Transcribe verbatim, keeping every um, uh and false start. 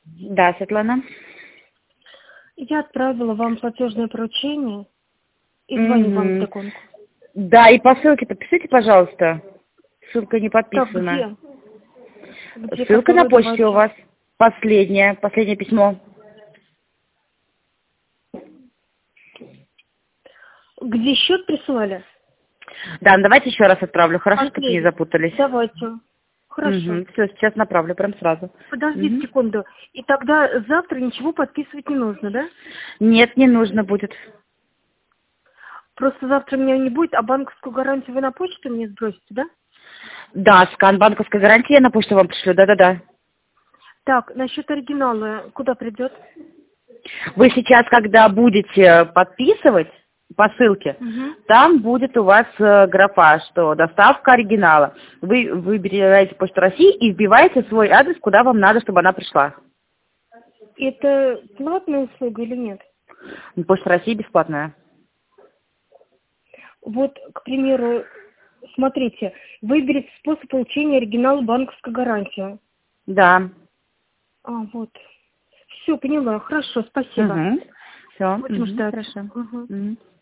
Да, Светлана. Я отправила вам платежное поручение и звоню Угу. вам вдогонку. Да, и по ссылке подпишите, пожалуйста. Ссылка не Так, подписана. где? Где, Ссылка на которую почте у давайте? вас. Последнее, последнее письмо. Где счет присылали? Да, ну давайте еще раз отправлю. Хорошо, чтобы не Последний. запутались. Давайте. Хорошо. Угу. Все, сейчас направлю, прям сразу. Подождите Угу. секунду. И тогда завтра ничего подписывать не нужно, да? Нет, не нужно будет. Просто завтра меня не будет, а банковскую гарантию вы на почту мне сбросите, да? Да, скан банковской гарантии я на почту вам пришлю, да-да-да. Так, насчет оригинала куда придет? Вы сейчас, когда будете подписывать по ссылке, Угу. там будет у вас э, графа, что доставка оригинала. Вы выбираете Почту России и вбиваете свой адрес, куда вам надо, чтобы она пришла. Это платная услуга или нет? Почта России бесплатная. Вот, к примеру, смотрите, выберите способ получения оригинала банковской гарантии. Да. А, вот. Все, поняла. Хорошо, спасибо. Угу. Все. Будем Угу. ждать. Хорошо. Угу. Угу.